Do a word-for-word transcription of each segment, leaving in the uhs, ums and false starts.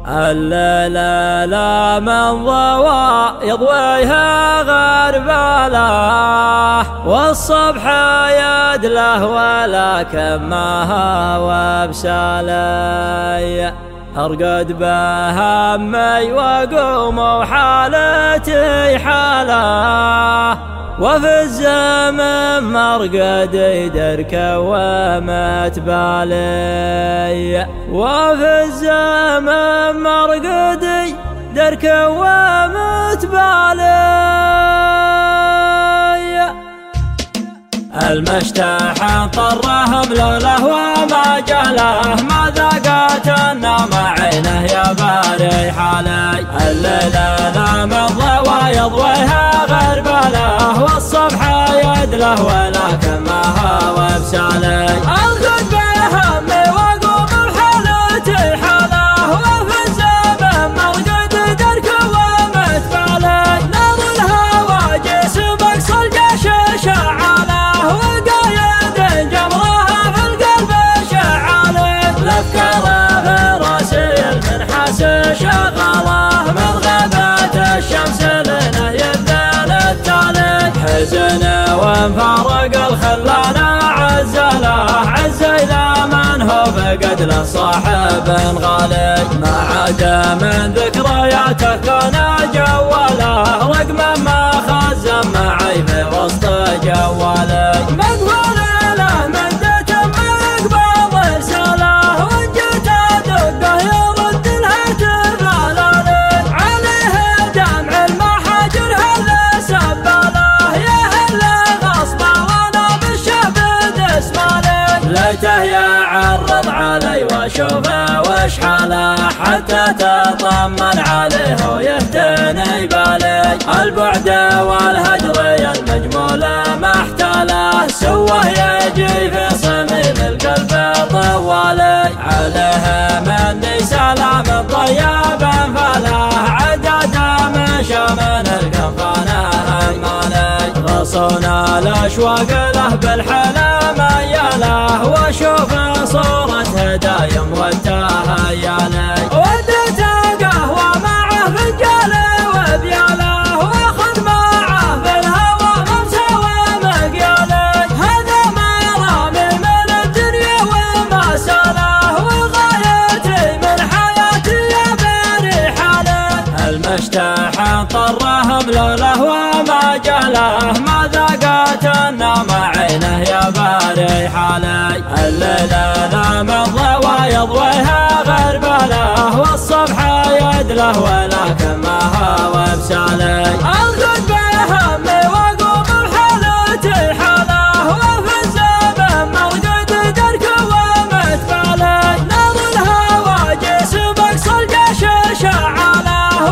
الليلة لا من ضوى يضويها غربله، والصبح يدله ولكن ما هو بسالي. أرقد بهمي وقوم وحالتي حاله، وفي الزمن مرقدي درك ومت بالي. وفي الزمن مرقدي درك ومت بالي. المشتاح طرهم لوله وما جاله، ما ذاقت النوم عينه يا باري حالي. الليلة لا من ضوى يضويها غربله، والصبح يدله ولكن ما هو بسالي. أرقد بهمي وقوم بحالتي حاله، وفي الزمن مرقد درك ومت بالي. نار الهوى جسم اقصى الجيش شعاله، وقايد جمرها في القلب شعاله. الافكار في راسي المنحاس شغاله، من غيبة الشمس لنا يبدل التالي. حزن وانفارق الخلانة عزله، عز إلى من هو فقد له صاحب غالي. ما عاد من ذكرياته كان جواله، رقم ما خزن معي في وسط جوالي. مقبول له من دتم مقبض رساله، وان جيت ادقه يرد الهاتف علالي. عليه دمع المحاجر هذا سباله، يهل غصبه وانا بالشبد اسمالي. ليته يعرض علي واشوفه وش حاله، حتى تطمن عليه ويهتني بالي. البعد والهجر المجمول ما احتاله، سوه يجي في صميم القلب طوالي. عليه مني سلام طيب فله، عدد مشى من القنفانه همالي. غصونا الاشواق له بالحلم ياله، واشوف صورته دايم والتهيالي. وديت قهوة معه فنجاله وبياله، واخذ معه في الهوى ممسى ومقياله. هذا مرامي من الدنيا وما ساله، وغايتي من حياتي يا باري حاله. المشتاح طرهم لوله وما جاله، ما ذاقت النوم عينه يا باري حالي. الليلة لا من ضوى يضويها غربله، والصبح يدله ولكن ما هو بسالي. أرقد بهمي وقوم بحالتي حاله، وفي الزمن مرقد درك ومت بالي. نار الهوى جسم اقصى الجيش شعاله،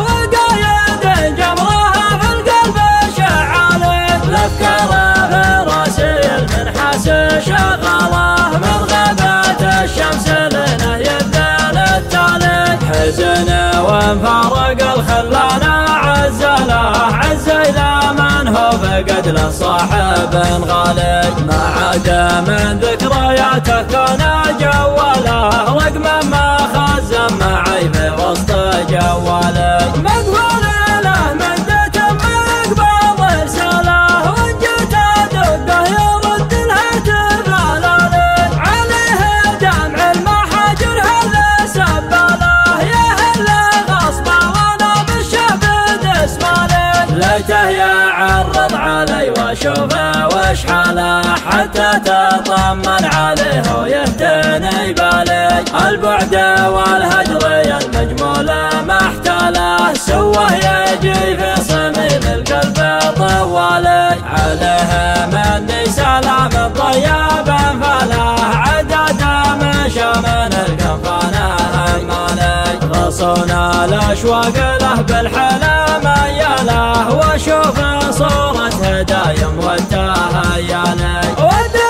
وقايد جمرها في القلب شعاله. الافكار في راسي المنحاس شغاله، من غيبة الشمس لنا يبدل التالي. حزن وانفارق الخلانة عزله، عز إلى من هو فقد له صاحب غالي. ما عاد من ذكرياته كان جواله، رقم ما خزن معي في وسط جوالي. مقبول له من دتم مقبض رساله، وان جيت ادقه يرد الهاتف علالي. عليه دمع المحاجر هذا سباله، يهل غصبه وانا بالشبد اسمالي. ليته يعرض علي واشوفه وش حاله، حتى تطمن عليه ويهتني بالي. البعد والهجر المجمول ما احتاله، سوه يجي في صميم القلب طوالي. عليه مني سلام طيب فله، عدد مشى من القنفانه همالي. غصونا الاشواق له بالحلم ياله، واشوف صورته دايم والتهيالي.